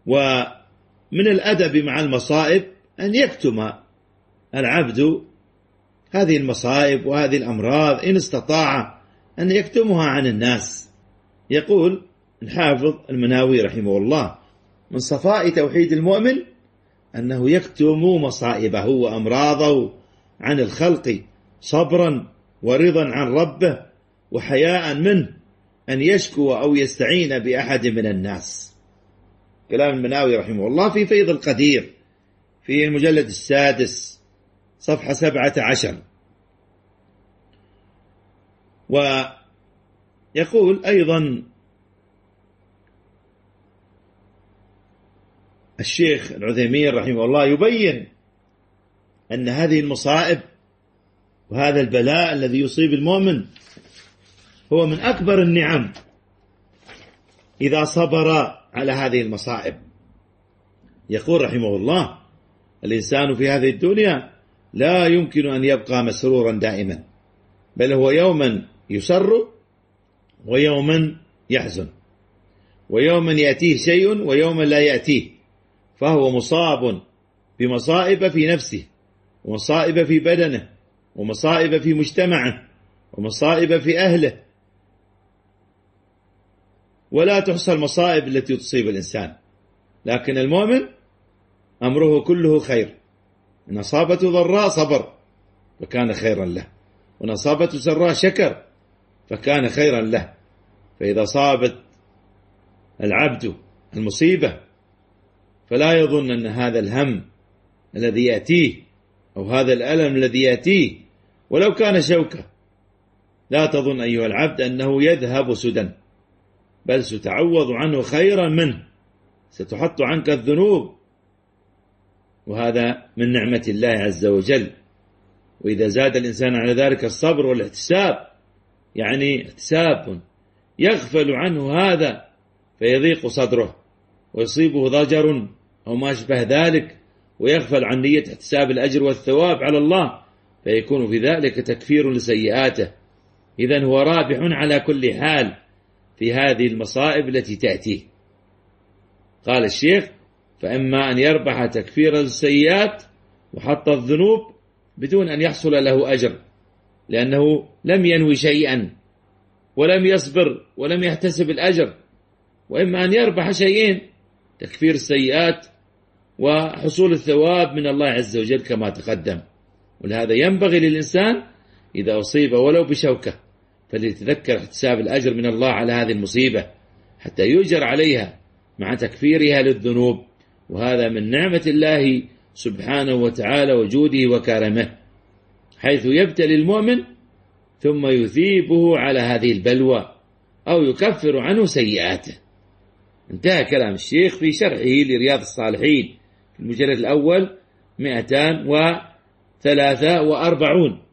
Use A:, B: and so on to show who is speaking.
A: ومن الأدب مع المصائب أن يكتم العبد هذه المصائب وهذه الأمراض إن استطاع أن يكتمها عن الناس. يقول الحافظ المناوي رحمه الله: من صفاء توحيد المؤمن أنه يكتم مصائبه وأمراضه عن الخلق صبرا ورضا عن ربه وحياء منه أن يشكو أو يستعين بأحد من الناس. كلام المناوي رحمه الله في فيض القدير في المجلد 6 صفحة 17. ويقول أيضا الشيخ العثيمين رحمه الله يبين أن هذه المصائب وهذا البلاء الذي يصيب المؤمن هو من أكبر النعم إذا صبر على هذه المصائب. يقول رحمه الله: الإنسان في هذه الدنيا لا يمكن أن يبقى مسرورا دائما، بل هو يوما يسر ويوما يحزن، ويوما يأتيه شيء ويوما لا يأتيه، فهو مصاب بمصائب في نفسه، ومصائب في بدنه، ومصائب في مجتمعه، ومصائب في أهله، ولا تحصى المصائب التي تصيب الإنسان. لكن المؤمن أمره كله خير، إن أصابته ضراء صبر فكان خيرا له، وإن أصابته سراء شكر فكان خيرا له. فإذا صابت العبد المصيبة فلا يظن أن هذا الهم الذي يأتيه أو هذا الألم الذي يأتيه ولو كان شوكة، لا تظن أيها العبد أنه يذهب سدى، بل ستعوض عنه خيرا منه، ستحط عنك الذنوب، وهذا من نعمة الله عز وجل. وإذا زاد الإنسان على ذلك الصبر والاحتساب، يعني احتساب يغفل عنه هذا فيضيق صدره ويصيبه ضجر أو ما أشبه ذلك، ويغفل عن نية احتساب الأجر والثواب على الله، فيكون في ذلك تكفير لسيئاته. إذن هو رابح على كل حال في هذه المصائب التي تأتيه. قال الشيخ: فإما أن يربح تكفير السيئات وحط الذنوب بدون أن يحصل له أجر، لأنه لم ينوي شيئا ولم يصبر ولم يحتسب الأجر، وإما أن يربح شيئين: تكفير السيئات وحصول الثواب من الله عز وجل كما تقدم. ولهذا ينبغي للإنسان إذا أصيب ولو بشوكة فليتذكر احتساب الأجر من الله على هذه المصيبة حتى يؤجر عليها مع تكفيرها للذنوب، وهذا من نعمة الله سبحانه وتعالى وجوده وكرمه، حيث يبتلي المؤمن ثم يثيبه على هذه البلوى أو يكفر عنه سيئاته. انتهى كلام الشيخ في شرحه لرياض الصالحين في المجلد الأول 243.